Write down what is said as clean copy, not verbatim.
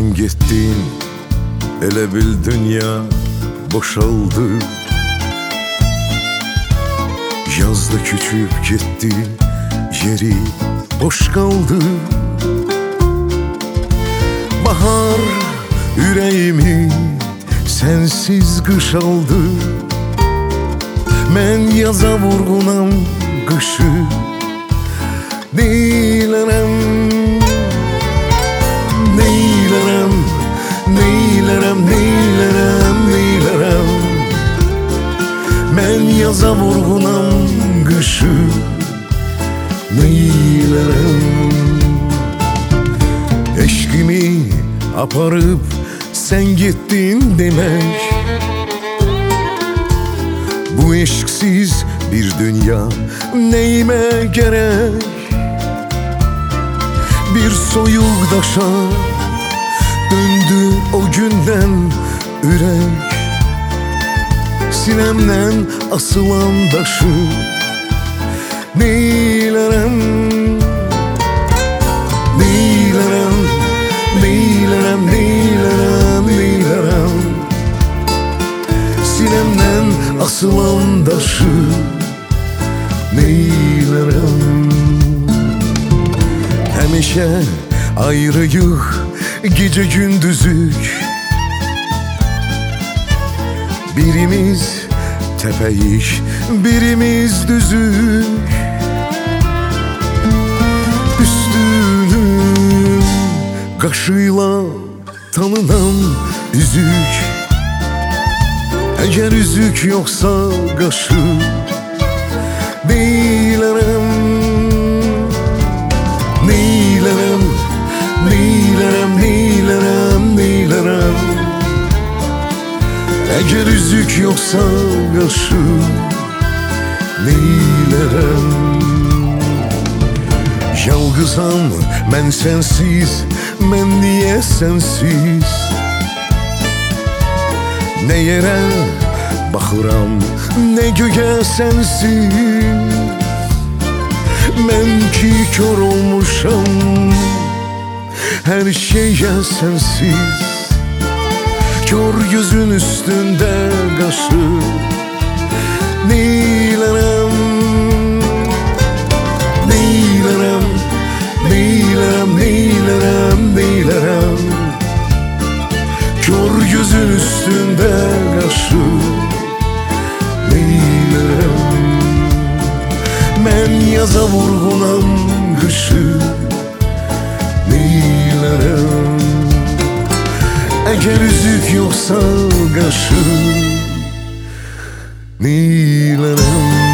Sen gittin, elə bil dünya boşaldı. Yazda küçüp gitti, yeri boş kaldı. Bahar yüreğimi sensiz kış aldı. Ben yaza vurgunam kışı neylerem, neylerem, neylerem, neylerem, neylerem. Ben yaza vurgunam kışı neylerem. Eşkimi aparıp sen gittin demek. Bu eşksiz bir dünya neyime gerek? Bir soyuk daşa döndü o günden ürek. Sinemden asılan daşı neylerem, neylerem, neylerem, neylerem, neylerem. Sinemden asılan daşı neylerem. Həmişə ayrıyıq gecə gündüzük. Birimiz tepeyik, birimiz düzük. Üstünün qaşıyla tanınan üzük. Eğer üzük yoksa qaşı neylərəm, neylərəm, neylərəm, neylərəm, neylərəm. Eğer üzük yoksa qaşı neylərəm. Yalğızam mən sensiz, mən niye sensiz? Ne yere baxıram, ne göğe sensiz. Ben ki kör olmuşam, her şeye sensiz. Kör gözün üstünde qaşı neylərəm, neylərəm, neylərəm, neylərəm, neylərəm. Kör gözün üstünde qaşı neylərəm. Mən yaza vurgunam qışı neylərəm. Eğer üzük yoksa qaşı neylərəm.